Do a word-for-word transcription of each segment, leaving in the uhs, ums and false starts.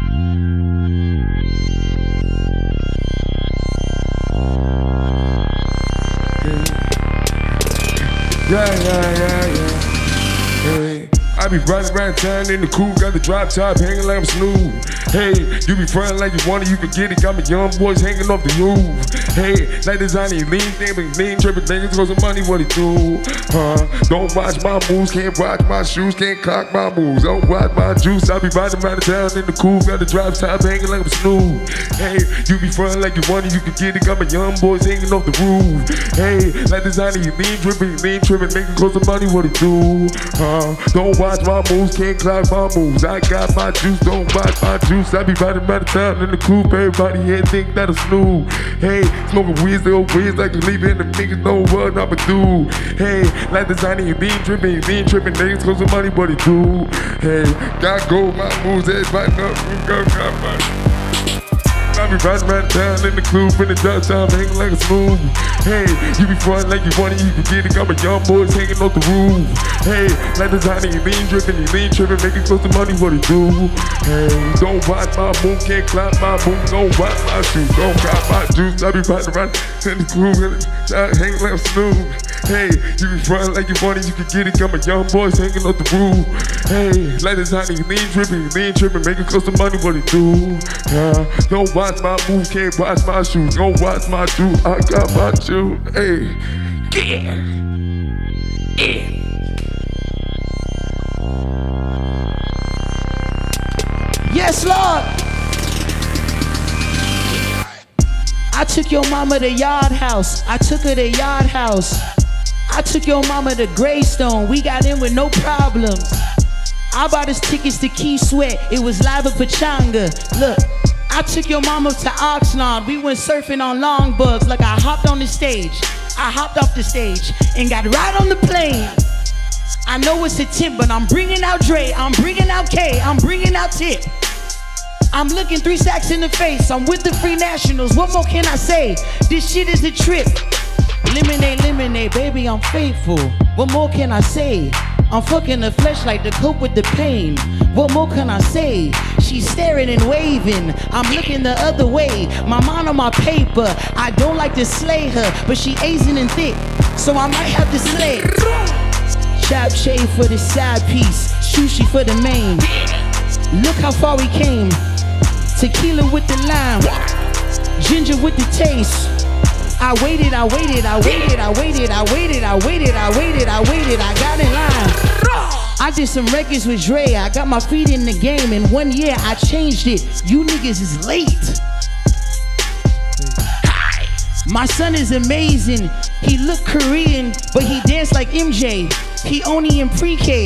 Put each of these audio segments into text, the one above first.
Yeah, yeah, yeah, yeah. Hey, I be riding around town in the coupe, got the drop top hanging like I'm Snoop. Hey, you be frontin' like you want it, you can get it. Got me young boys hanging off the roof. Hey, like designing lean, thinking, lean, tripping, niggas cause of money, what he do? Huh? Don't watch my moves, can't rock my shoes, can't cock my moves. Don't watch my juice, I be riding around town in the coupe, got the drop top hanging like I'm Snoop. Hey, you be frontin' like you want it, you can get it. Got my young boys hanging off the roof. Hey, like designing lean, tripping, lean, tripping, niggas cause of money, what he do? Huh? Don't watch my moves, can't clock my moves. I got my juice, don't watch my juice. I be riding around town in the coupe, everybody here think that I'm Snoop. Hey, smoking weeds, they old weeds like to leave in the niggas know what I'ma do. Hey, like designing lean, tripping, lean, tripping, niggas cause of money, what he do? Hey, got gold, my moves, everybody know, got, got my. I be riding around town in the coupe, in the drop top, hanging like a smooth. Hey, you be frontin' like you want it, you can get it. Got my young boys hanging off the roof. Hey, like designing, you lean dripping, you lean tripping, making close to money, what it do? Hey, don't watch my move, can't clap my move, don't watch my shoes, don't got my juice. I be riding around in the coupe, in the drop, hanging like a smooth. Hey, you be frontin' like you want it, you can get it. Got my young boys hanging off the roof. Hey, like designing, you lean dripping, you lean tripping, making close to money, what it do? Yeah, don't watch my move, can't watch my shoes, don't watch my shoes, I got my shoes. Hey, yeah, yeah. Yes, Lord. I took your mama to Yard House. I took her to Yard House. I took your mama to Greystone. We got in with no problems. I bought us tickets to Key Sweat. It was live at Pachanga. Look, I took your mama to Oxnard. We went surfing on longboards. Like I hopped on the stage. I hopped off the stage and got right on the plane. I know it's a tip, but I'm bringing out Dre. I'm bringing out K. I'm bringing out Tip. I'm looking three stacks in the face. I'm with the Free Nationals. What more can I say? This shit is a trip. Lemonade, lemonade, baby, I'm faithful. What more can I say? I'm fucking the flesh like to cope with the pain. What more can I say? She's staring and waving. I'm looking the other way. My mind on my paper. I don't like to slay her, but she Asian and thick, so I might have to slay. Chop shade for the side piece, sushi for the main. Look how far we came. Tequila with the lime, ginger with the taste. I waited, I waited, I waited, I waited, I waited, I waited, I waited, I waited, I got in line. I did some records with Dre, I got my feet in the game. In one year, I changed it. You niggas is late. My son is amazing. He look Korean, but he dance like M J. He only in pre-K.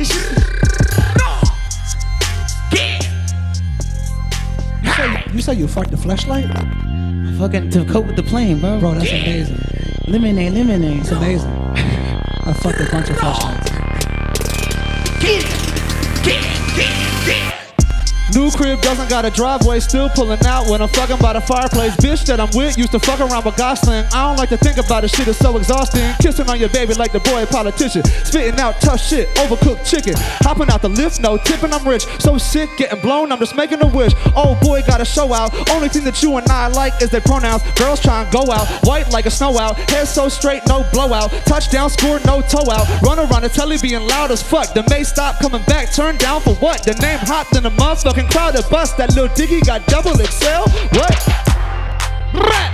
You say, you say you fucked the flashlight? Fucking to cope with the plane, bro. Bro, that's amazing. Lemonade, lemonade. It's amazing. I fucked a bunch of flashlights. Get it! Get it! Get it! Get it! New crib doesn't got a driveway, still pulling out when I'm fucking by the fireplace. Bitch that I'm with used to fuck around with Gosling. I don't like to think about it, shit is so exhausting. Kissing on your baby like the boy a politician. Spitting out tough shit, overcooked chicken. Hopping out the lift, no tipping, I'm rich. So sick, getting blown, I'm just making a wish. Oh boy, got a show out. Only thing that you and I like is their pronouns. Girls try and go out, white like a snow out. Hair so straight, no blowout. Touchdown, score, no toe out. Run around the telly being loud as fuck. The May stop coming back, turn down for what? The name hot than a motherfucking crowd of bus. That little diggy got double X L. What?